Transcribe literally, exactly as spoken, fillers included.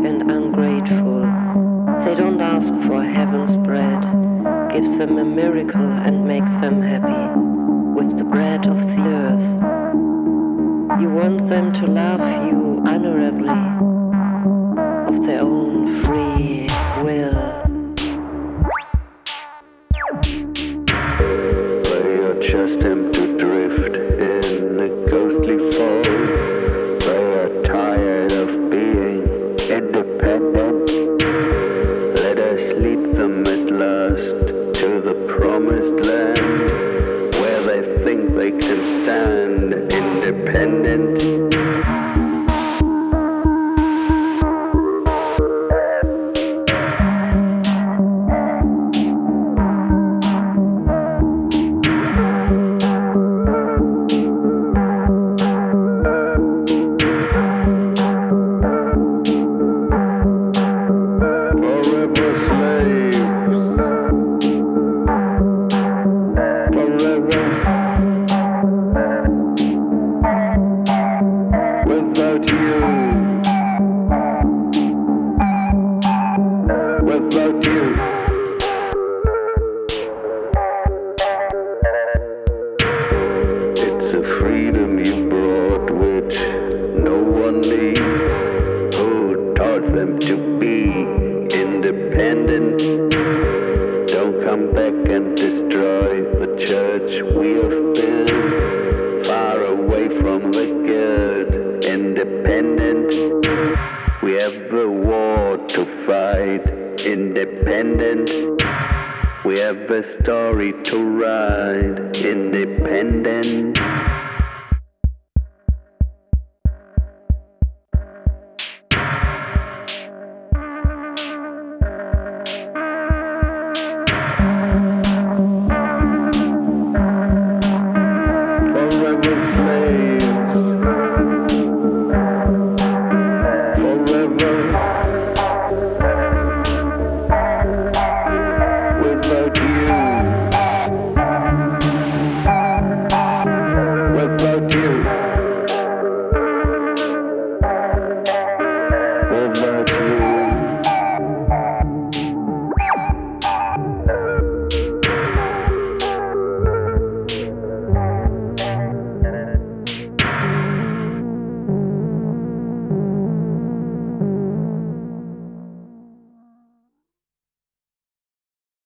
and ungrateful. They don't ask for heaven's bread, gives them a miracle and makes them happy with the bread of the earth. You want them to love you honorably, of their own free will. They are just empty drift in a ghostly fall. They are tired of being independent. Let us lead them at last to the promised land, where they think they can stand independent. Without you, it's a freedom you brought which no one needs. Who taught them to be independent? Don't come back and destroy the church we have been. Far away from the good, independent. We have the war to fight. Independent, we have a story to write. Independent.